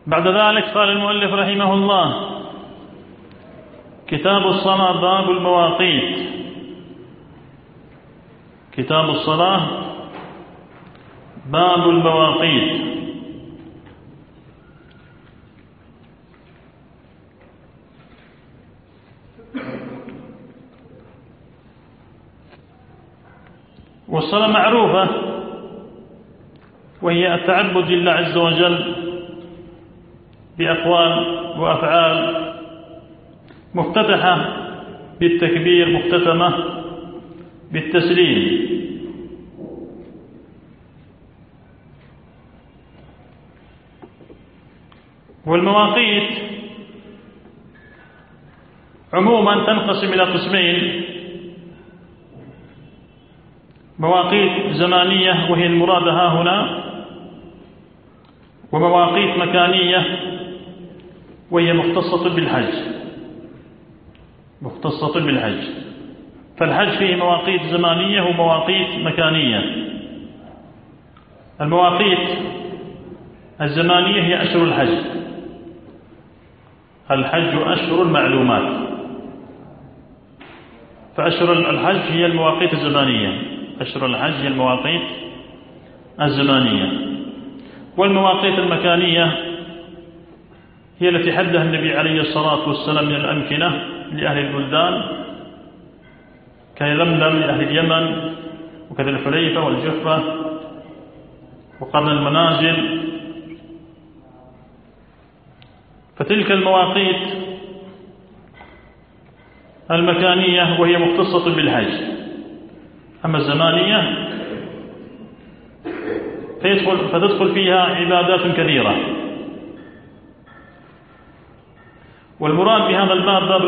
بعد ذلك قال المؤلف رحمه الله: كتاب الصلاة باب المواقيت. كتاب الصلاة باب المواقيت. والصلاة معروفة، وهي التعبد لله عز وجل بأقوال وأفعال، مفتتحة بالتكبير، مختتمة بالتسليم. والمواقيت عموما تنقسم إلى قسمين: مواقيت زمانية وهي المراد ها هنا، ومواقيت مكانية وهي مختصة بالحج. مختصة بالحج، فالحج فيه مواقيت زمانية ومواقيت مكانية. المواقيت الزمانية هي أشهر الحج. الحج أشهر معلومات، فأشهر الحج هي المواقيت الزمانية. أشهر الحج هي المواقيت الزمانية. والمواقيت المكانية هي التي حدها النبي عليه الصلاة والسلام من الأمكنة لأهل البلدان، كيلملم لأهل اليمن، وكذا الحليفة والجحفة وقرن المنازل. فتلك المواقيت المكانية وهي مختصة بالحج. أما الزمانية فتدخل فيها عبادات كثيرة. والمراد بهذا الباب باب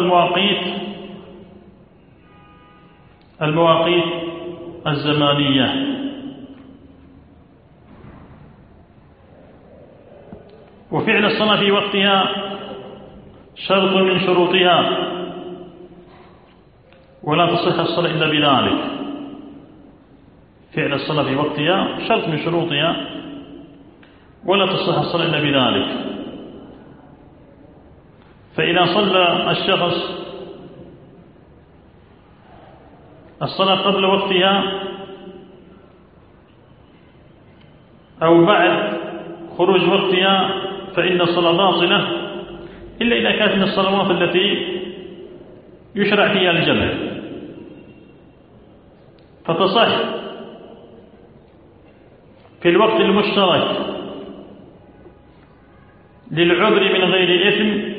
المواقيت الزمانية. وفعل الصلاة في وقتها شرط من شروطها، ولا تصح الصلاة إلا بذلك. فعل الصلاة في وقتها شرط من شروطها، ولا تصح الصلاة إلا بذلك. فإذا صلى الشخص الصلاة قبل وقتها أو بعد خروج وقتها فإن الصلاة باطلة، إلا إذا كانت من الصلوات التي يشرع فيها الجمع، فتصح في الوقت المشترك للعذر من غير إثم،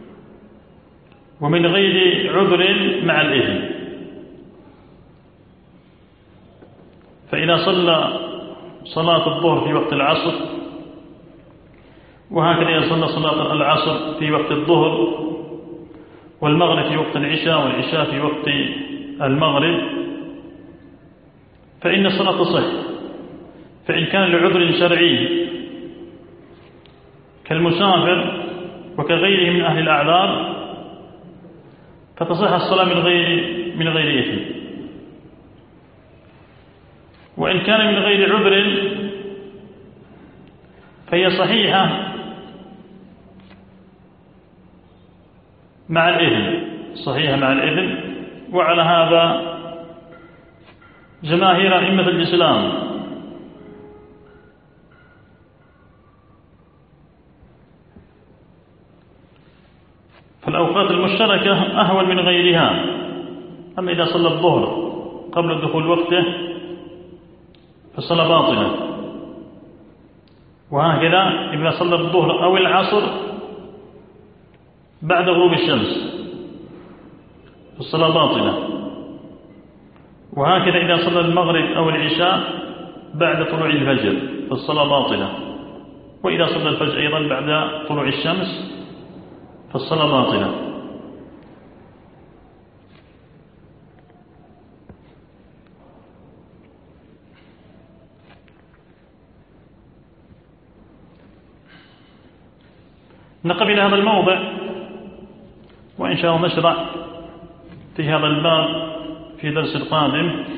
ومن غير عذر مع الإثم. فإذا صلى صلاة الظهر في وقت العصر، وهكذا يصلى صلاة العصر في وقت الظهر، والمغرب في وقت العشاء، والعشاء في وقت المغرب، فإن الصلاة تصح. فإن كان لعذر شرعي كالمسافر وكغيره من أهل الأعذار فتصح الصلاة من غير إثم. وإن كان من غير عذر فهي صحيحة مع الإثم، صحيحة مع الإثم. وعلى هذا جماهير أئمة الإسلام. فالأوقات المشتركة أهون من غيرها. أما إذا صلى الظهر قبل دخول وقته فالصلاة باطلة، وهكذا إذا صلى الظهر أو العصر بعد غروب الشمس فالصلاة باطلة، وهكذا إذا صلى المغرب أو العشاء بعد طلوع الفجر فالصلاة باطلة، وإذا صلى الفجر أيضا بعد طلوع الشمس فالصلاة باطلة. نقف إلى هذا الموضع، وإن شاء الله نشرع في هذا الباب في درس القادم.